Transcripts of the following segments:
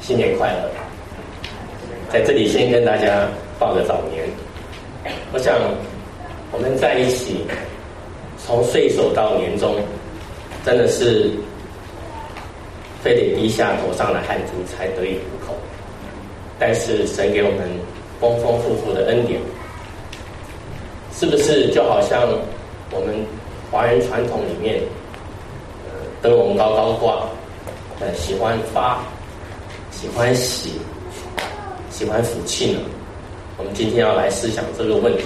新年快乐！在这里先跟大家报个早年。我想我们在一起，从岁首到年终，真的是非得低下头上的汗珠才得以糊口。但是神给我们丰丰富富的恩典，是不是就好像我们华人传统里面，灯笼高高挂，喜欢发，喜欢喜，喜欢福气呢？我们今天要来思想这个问题。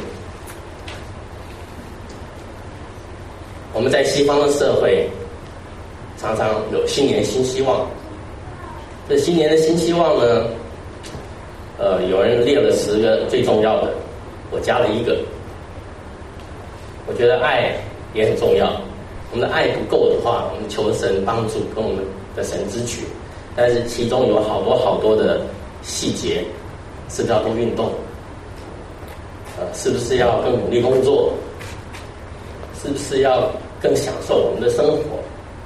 我们在西方的社会，常常有新年新希望。这新年的新希望呢，有人列了10个最重要的，我加了1个。我觉得爱也很重要。我们的爱不够的话，我们求神帮助，跟我们的神支取。但是其中有好多的细节，是不是要多运动？是不是要更努力工作？是不是要更享受我们的生活？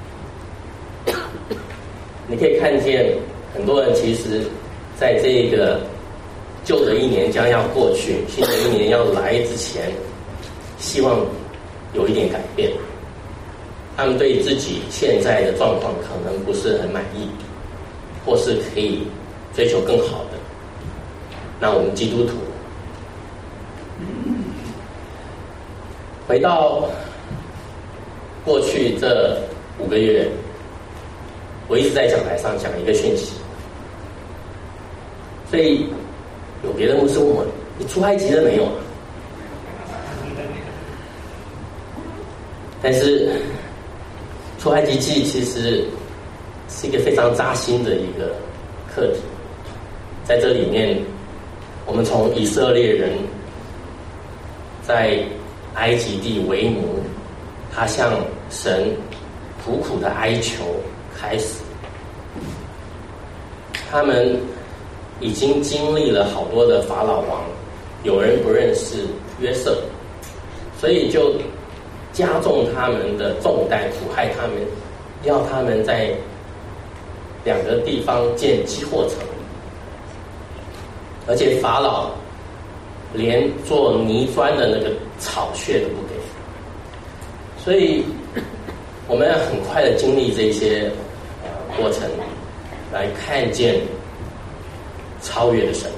你可以看见很多人其实在这个旧的一年将要过去，新的一年要来之前，希望有一点改变。他们对自己现在的状况可能不是很满意，或是可以追求更好的。那我们基督徒回到过去这5个月，我一直在讲台上讲一个讯息，所以有别的牧师问我：“你出埃及了没有？”但是出埃及记其实是一个非常扎心的一个课题，在这里面，我们从以色列人在埃及地为奴，他向神苦苦的哀求开始。他们已经经历了好多的法老王，有人不认识约瑟，所以就加重他们的重担，苦害他们，要他们在2个地方建积货城，而且法老连做泥砖的那个草穴都不给。所以我们要很快的经历这些过程，来看见超越的神。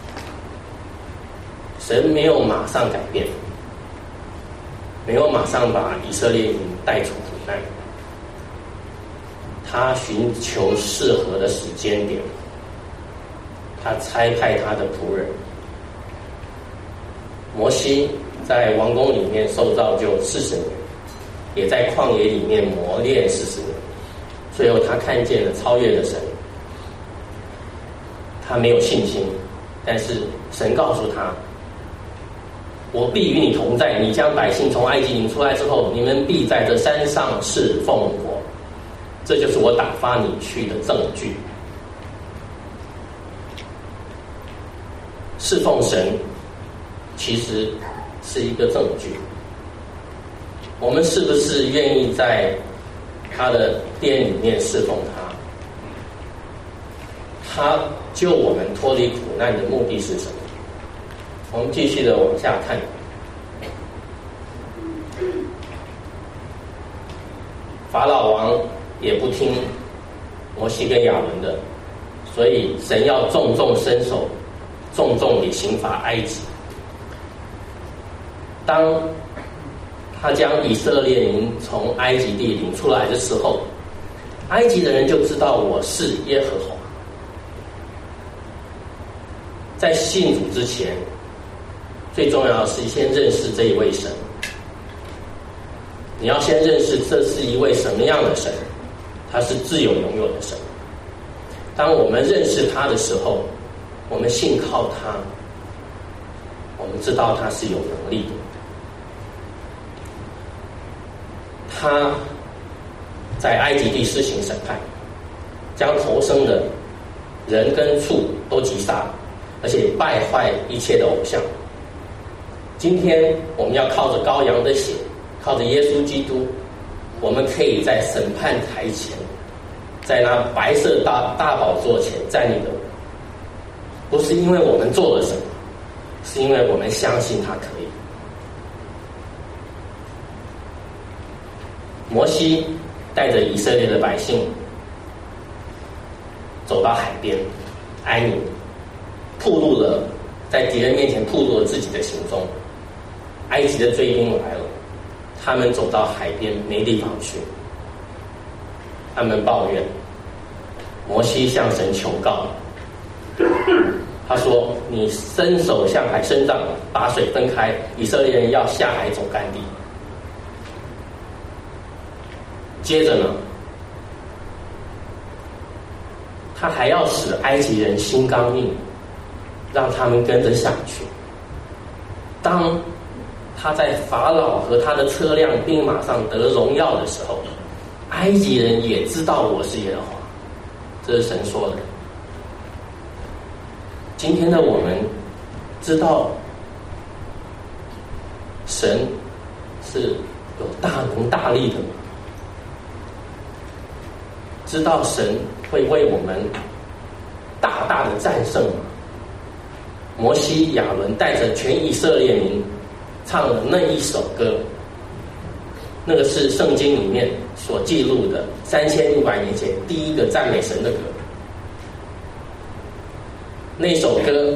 神没有马上改变，没有马上把以色列民带出苦难，他寻求适合的时间点，他差派他的仆人摩西在王宫里面受造就40年，也在旷野里面磨练40年，最后他看见了超越的神。他没有信心，但是神告诉他：我必与你同在，你将百姓从埃及领出来之后，你们必在这山上侍奉我，这就是我打发你去的证据。侍奉神其实是一个证据，我们是不是愿意在他的殿里面侍奉他？他救我们脱离苦难的目的是什么？我们继续的往下看。法老王也不听摩西跟亚伦的，所以神要重重伸手，重重地刑罚埃及。当他将以色列民从埃及地领出来的时候，埃及的人就知道我是耶和华。在信主之前，最重要的是先认识这一位神。你要先认识这是一位什么样的神，他是自由拥有的神。当我们认识他的时候，我们信靠他，我们知道他是有能力的。他在埃及地施行审判，将头生的人跟畜都击杀，而且败坏一切的偶像。今天我们要靠着羔羊的血，靠着耶稣基督，我们可以在审判台前， 在那白色大宝座前站立的我，不是因为我们做了什么，是因为我们相信他可以。摩西带着以色列的百姓走到海边，埃尼，在敌人面前暴露了自己的行踪。埃及的追兵来了，他们走到海边没地方去，他们抱怨，摩西向神求告，他说：“你伸手向海伸张，把水分开，以色列人要下海走干地。”接着呢，他还要使埃及人心刚硬，让他们跟着下去。当他在法老和他的车辆兵马上得荣耀的时候，埃及人也知道我是耶和华，这是神说的。今天的我们知道神是有大能大力的，知道神会为我们大大的战胜吗？摩西、亚伦带着全以色列民唱了那一首歌，那个是圣经里面所记录的3500年前第一个赞美神的歌。那首歌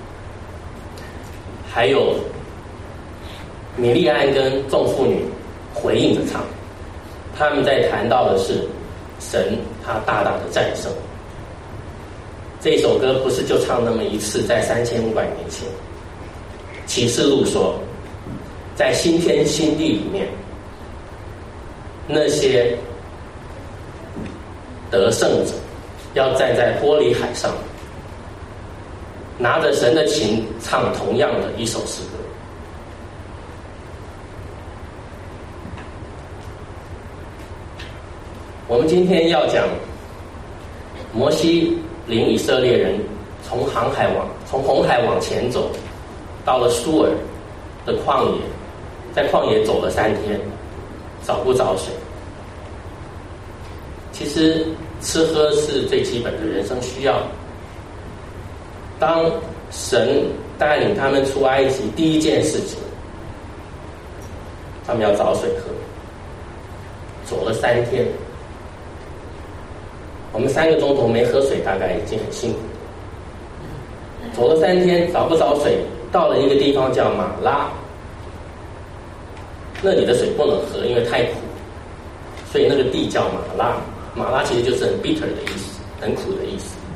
还有米利暗跟众妇女回应着唱，他们在谈到的是神他大大的战胜。这首歌不是就唱那么一次，在3500年前。启示录说，在新天新地里面，那些得胜者要站在玻璃海上，拿着神的琴唱同样的一首诗歌。我们今天要讲摩西领以色列人从红海往前走，到了苏尔的旷野，在旷野走了3天，找不着水。其实吃喝是最基本的人生需要。当神带领他们出埃及，第一件事情，他们要找水喝，走了3天。我们3个钟头没喝水，大概已经很辛苦了。走了3天找不着水，到了一个地方叫马拉，那里的水不能喝，因为太苦，所以那个地叫马拉。马拉其实就是很 bitter 的意思，很苦的意思。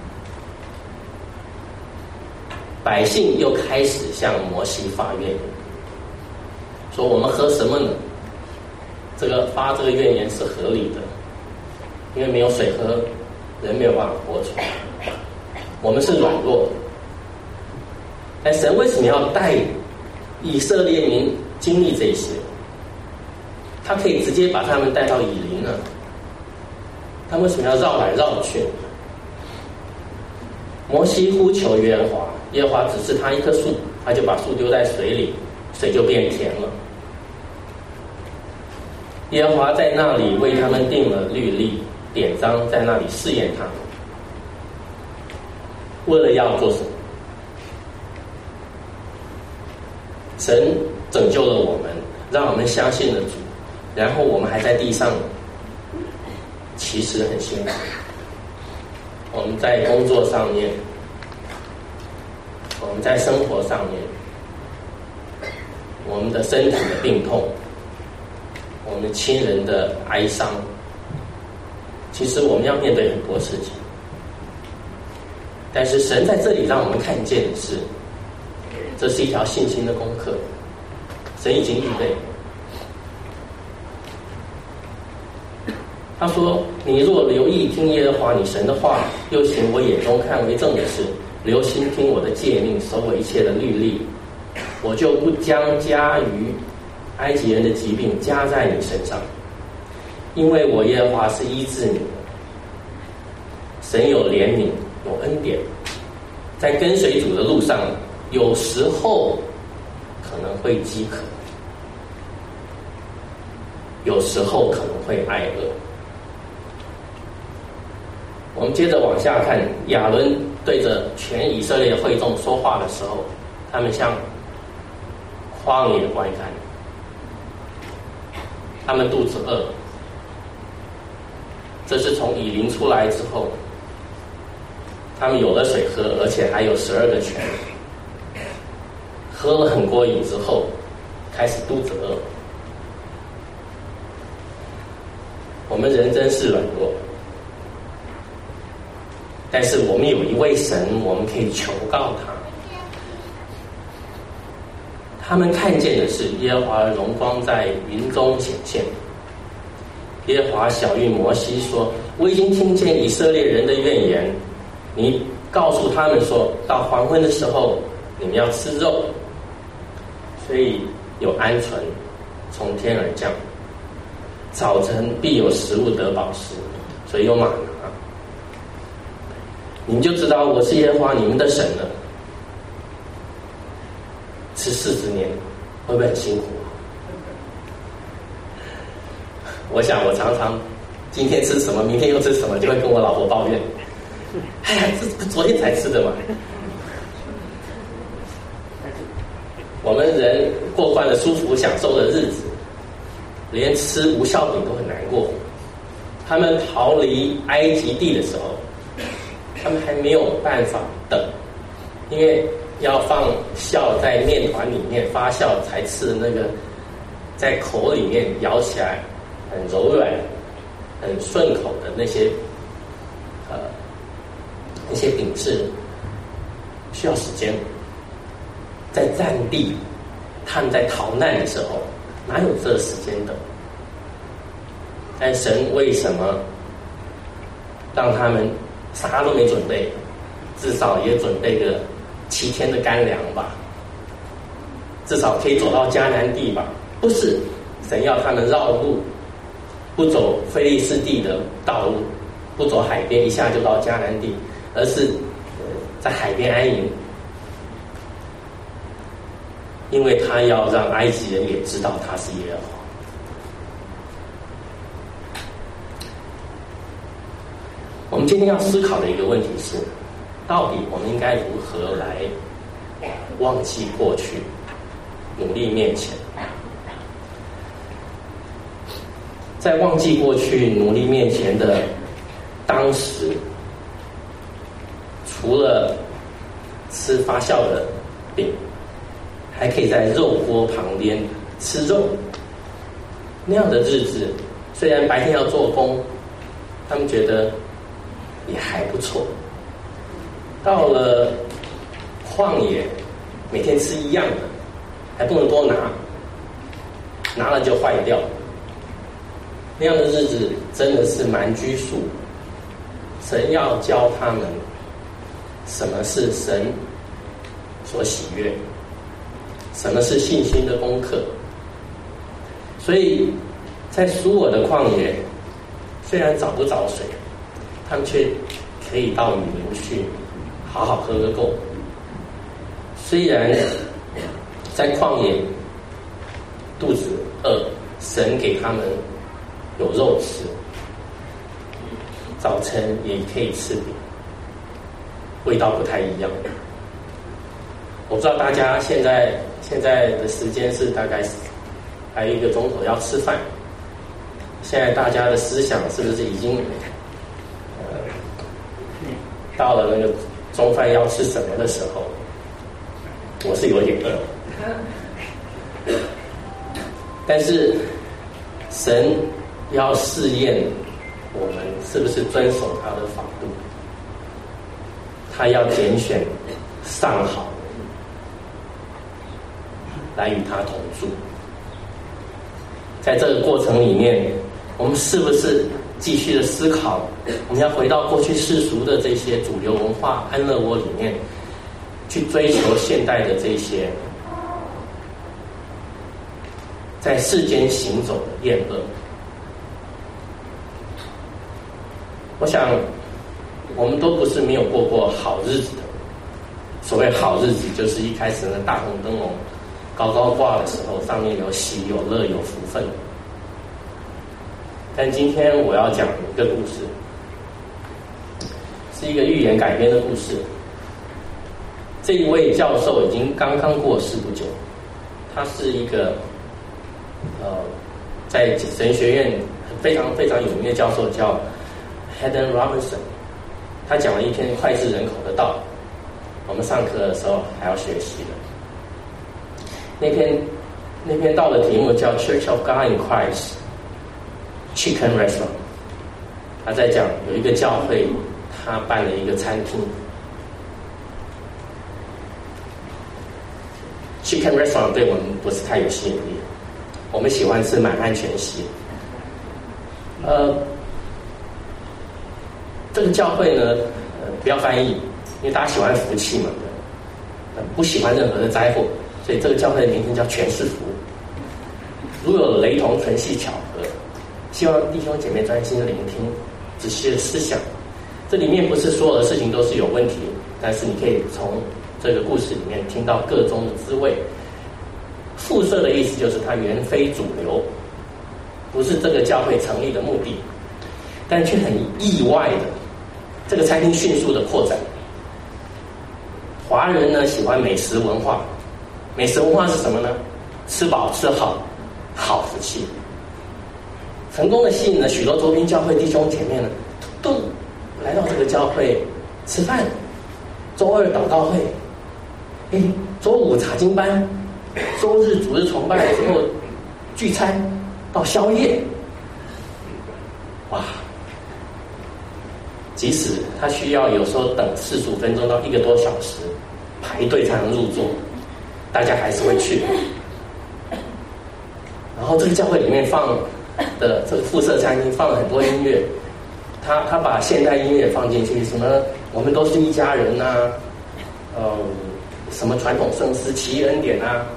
百姓又开始向摩西发怨言，说我们喝什么呢？发这个怨言是合理的，因为没有水喝，人没有办法活出来。我们是软弱的，但神为什么要带以色列民经历这些？他可以直接把他们带到以琳呢？他为什么要绕来绕去？摩西呼求耶和华，耶和华指示他一棵树，他就把树丢在水里，水就变甜了。耶和华在那里为他们定了律例典章，在那里试验他们，为了要做什么？神拯救了我们，让我们相信了主，然后我们还在地上，其实很辛苦。我们在工作上面，我们在生活上面，我们的身体的病痛，我们亲人的哀伤，其实我们要面对很多事情。但是神在这里让我们看见的是，这是一条信心的功课，神已经预备。他说，你若留意听耶和华你神的话，又行我眼中看为正的事，留心听我的诫命，守我一切的律例，我就不将加于埃及人的疾病加在你身上，因为我耶和华是医治你的。神有怜悯，有恩典，在跟随主的路上，有时候可能会饥渴，有时候可能会挨饿。 我们接着往下看，亚伦对着全以色列会众说话的时候，他们向荒野观看，他们肚子饿，这是从以琳出来之后，他们有了水喝，而且还有12个泉，喝了很过瘾之后，开始肚子饿。我们人真是软弱，但是我们有一位神，我们可以求告他。他们看见的是耶和华的荣光在云中显现。耶和华晓谕摩西说：我已经听见以色列人的怨言，你告诉他们说，到黄昏的时候你们要吃肉，所以有鹌鹑从天而降，早晨必有食物得饱食，所以有玛拿，你们就知道我是耶和华你们的神了。吃40年会不会很辛苦？我想我常常今天吃什么，明天又吃什么，就会跟我老婆抱怨，哎呀，这昨天才吃的嘛。我们人过惯了舒服享受的日子，连吃无酵饼都很难过。他们逃离埃及地的时候，他们还没有办法等，因为要放酵在面团里面发酵才吃的那个，在口里面咬起来很柔软、很顺口的那些饼是需要时间。在战地，他们在逃难的时候，哪有这时间等？但神为什么让他们啥都没准备？至少也准备个7天的干粮吧，至少可以走到迦南地吧？不是，神要他们绕路，不走非利士地的道路，不走海边一下就到迦南地，而是在海边安营，因为他要让埃及人也知道他是耶和华。我们今天要思考的一个问题是，到底我们应该如何来忘记过去，努力面前？在忘记过去、努力面前的当时，除了吃发酵的饼，还可以在肉锅旁边吃肉。那样的日子，虽然白天要做工，他们觉得也还不错。到了旷野，每天吃一样的，还不能多拿，拿了就坏掉。那样的日子真的是蛮拘束。神要教他们什么是神所喜悦，什么是信心的功课。所以在苏尔的旷野，虽然找不着水，他们却可以到雨林去好好喝个够。虽然在旷野肚子饿，神给他们有肉吃，早晨也可以吃饼，味道不太一样。我不知道大家现在的时间是大概还有1个钟头要吃饭，现在大家的思想是不是已经到了那个中饭要吃什么的时候？我是有点饿，但是神要试验我们是不是遵守他的法度，他要拣选上好来与他同住。在这个过程里面，我们是不是继续的思考，我们要回到过去世俗的这些主流文化安乐窝里面，去追求现代的这些在世间行走的厌恶？我想我们都不是没有过好日子的。所谓好日子，就是一开始呢大红灯笼高高挂的时候，上面有喜有乐有福分。但今天我要讲一个故事， 是一个寓言改编的故事。这一位教授已经刚刚过世不久，他是一个在神学院非常非常有名的教授，叫 Haddon Robinson。他讲了一篇脍炙人口的道，我们上课的时候还要学习的。那篇道的题目叫 Church of God in Christ Chicken Restaurant。他在讲有一个教会，他办了一个餐厅。Chicken Restaurant 对我们不是太有吸引力，我们喜欢吃满汉全席。这个教会呢，不要翻译，因为大家喜欢福气嘛，不喜欢任何的灾祸，所以这个教会的名称叫全是福。如有雷同，纯系巧合。希望弟兄姐妹专心的聆听，仔细的思想。这里面不是所有的事情都是有问题，但是你可以从这个故事里面听到各种的滋味。附设的意思就是它原非主流，不是这个教会成立的目的，但却很意外的，这个餐厅迅速的扩展。华人呢喜欢美食文化，美食文化是什么呢？吃饱吃好，好福气。成功的吸引了许多周边教会弟兄姐妹呢，都来到这个教会吃饭。周二祷告会，周五查经班，周日主日崇拜之后聚餐到宵夜。哇！即使他需要有时候等45分钟到1个多小时排队才能入座，大家还是会去。然后这个教会里面放的这个附设餐厅放了很多音乐，他把现代音乐放进去，什么我们都是一家人啊，什么传统圣诗奇异恩典啊，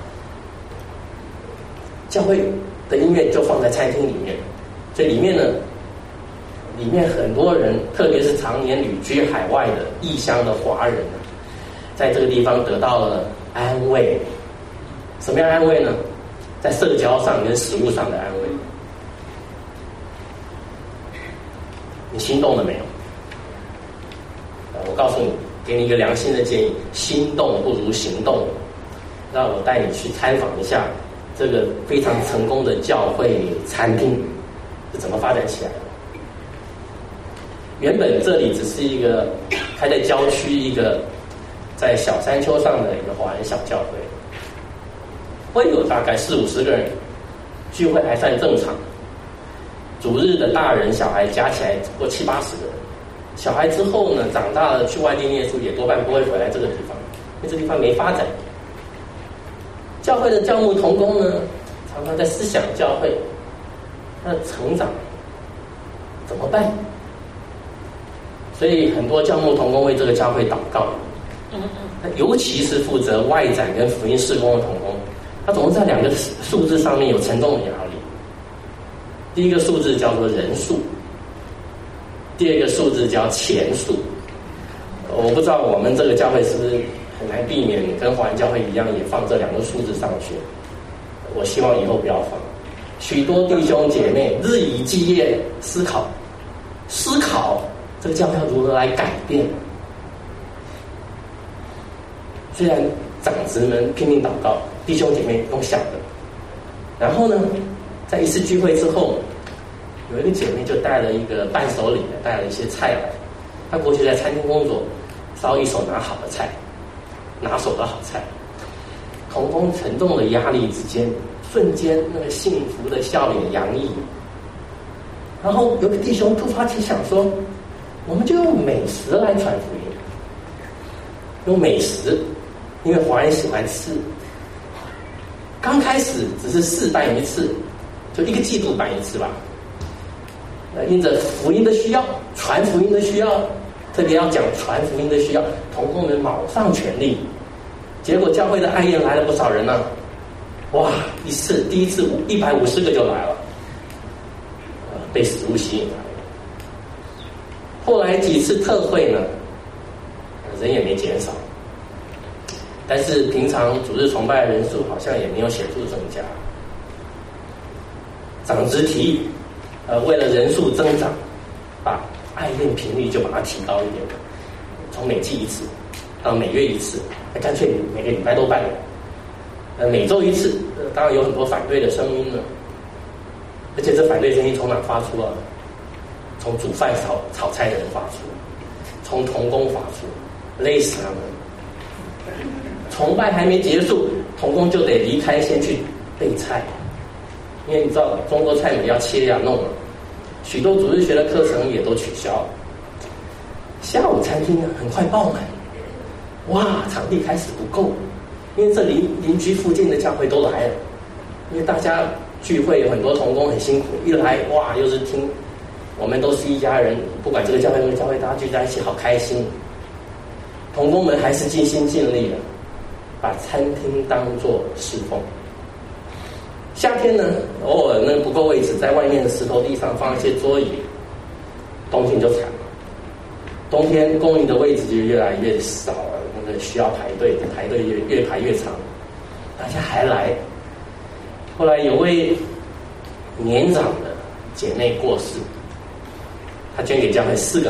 教会的音乐就放在餐厅里面。所以里面很多人，特别是常年旅居海外的异乡的华人，在这个地方得到了安慰。什么样安慰呢？在社交上跟食物上的安慰。你心动了没有？我告诉你，给你一个良心的建议，心动不如行动。让我带你去参访一下这个非常成功的教会餐厅是怎么发展起来的。原本这里只是一个开在郊区，一个在小山丘上的一个华人小教会，会有大概40-50个人，聚会还算正常。主日的大人小孩加起来超过70-80个人。小孩之后呢，长大了去外地念书，也多半不会回来这个地方，因为这地方没发展。教会的教牧同工呢，常常在思想教会他的成长怎么办，所以很多教牧同工为这个教会祷告。尤其是负责外展跟福音事工的同工，他总是在2个数字上面有沉重的压力。第一个数字叫做人数，第二个数字叫钱数。我不知道我们这个教会是不是很难避免跟华人教会一样也放这2个数字上去。我希望以后不要放。许多弟兄姐妹日以继夜思考这个教会要如何来改变。虽然长子们拼命祷告，弟兄姐妹用想的。然后呢，在一次聚会之后，有一个姐妹就带了一个伴手礼，带了一些菜来。她过去在餐厅工作，烧一手拿好的菜，拿手的好菜。同工沉重的压力之间，瞬间那个幸福的笑脸洋溢。然后有个弟兄突发奇想说，我们就用美食来传福音。用美食，因为华人喜欢吃。刚开始只是试办一次，就1个季度办一次吧。因着福音的需要，传福音的需要，特别要讲传福音的需要，同工们卯上全力。结果教会的爱宴来了不少人呢，哇！第一次150个就来了，被食物吸引来了。后来几次特会呢，人也没减少，但是平常主日崇拜的人数好像也没有显著增加。长职提议，为了人数增长，把爱宴频率就把它提高一点。 从每季一次到每月一次，干脆每个礼拜都办，每周一次，当然有很多反对的声音了，而且这反对声音从哪发出啊？从煮饭炒菜的人发出，从同工发出，累死他们。崇拜还没结束，同工就得离开，先去备菜，因为你知道中国菜也要切呀弄，许多主日学的课程也都取消。下午餐厅呢很快爆满，哇，场地开始不够，因为这邻居附近的教会都来了，因为大家聚会有很多同工很辛苦，一来哇又是听，我们都是一家人，不管这个教会那个教会，大家聚在一起好开心。同工们还是尽心尽力的，把餐厅当作侍奉。夏天呢，偶尔那不够位置，在外面的石头地上放一些桌椅，冬天就惨了。冬天供应的位置就越来越少了，那个需要排队的排队越排越长，大家还来。后来有位年长的姐妹过世，她捐给教会4个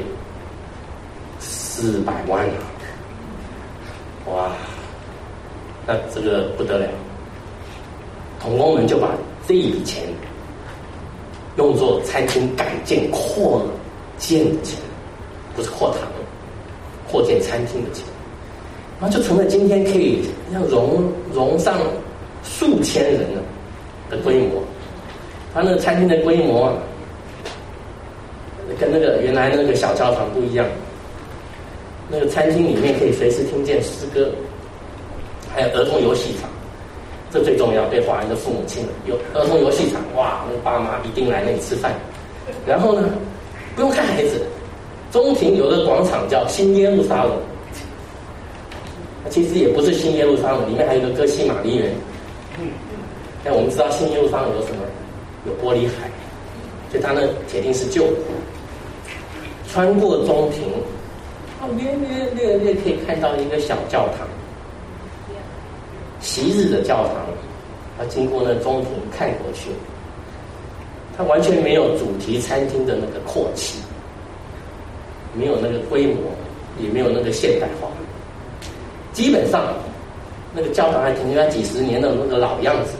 million，400万啊！哇，那这个不得了。同工们就把这一笔钱用作餐厅改建扩建的钱，不是扩堂，扩建餐厅的钱，然后就成了今天可以要容上数千人的规模。他那个餐厅的规模啊，跟那个原来那个小教堂不一样。那个餐厅里面可以随时听见诗歌，还有儿童游戏场，这最重要。对华人的父母亲，有儿童游戏场，哇，那个爸妈一定来那里吃饭。然后呢，不用看孩子，中庭有个广场叫新耶路撒冷，其实也不是新耶路撒冷，里面还有一个哥西玛丽园。但我们知道新耶路撒冷有什么？有玻璃海，所以它呢铁定是旧的。穿过中庭，略可以看到一个小教堂，昔日的教堂。它经过那中庭看过去，它完全没有主题餐厅的那个阔气，没有那个规模，也没有那个现代化。基本上，那个教堂还停留在几十年的那个老样子，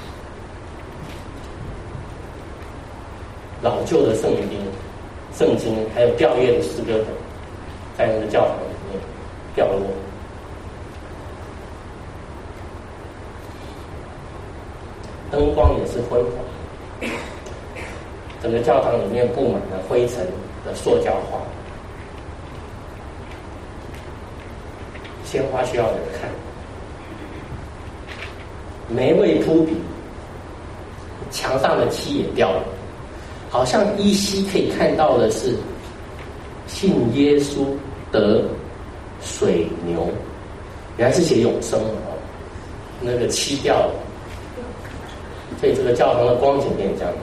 老旧的圣经，还有吊唁的诗歌等，在那个教堂里面掉落。灯光也是昏黄，整个教堂里面布满了灰尘的塑胶花。鲜花需要人看，玫瑰铺笔，墙上的漆也掉了，好像依稀可以看到的是信耶稣得水牛，原来是写永生哦，那个漆掉了，所以这个教堂的光景变这样。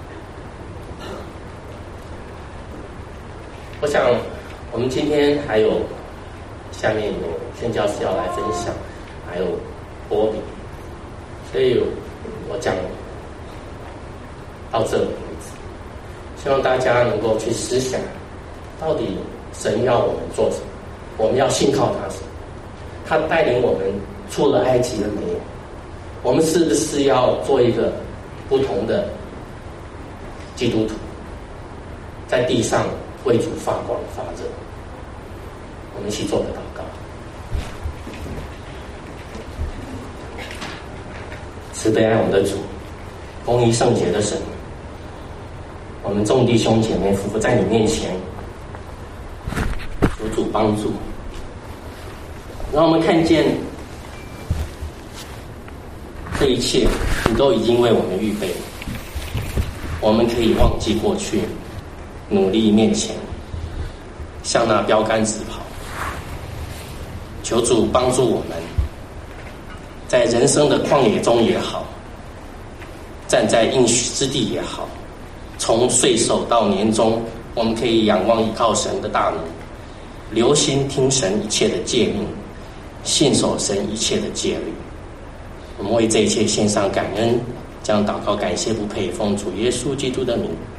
我想我们今天还有下面有宣教士要来分享，还有波比，所以我讲到这里为止，希望大家能够去思想，到底神要我们做什么，我们要信靠他什么，他带领我们出了埃及了没有，我们是不是要做一个不同的基督徒，在地上为主发光发热。我们一起做个祷告。慈悲爱我们的主，公义圣洁的神，我们众弟兄姐妹匍匐在你面前，求主帮助，让我们看见这一切你都已经为我们预备，我们可以忘记过去，努力面前，向那标杆直跑。求主帮助我们，在人生的旷野中也好，站在应许之地也好，从岁首到年终，我们可以仰望依靠神的大能，留心听神一切的诫命，信守神一切的诫律。我们为这一切献上感恩，将祷告感谢不配，奉主耶稣基督的名。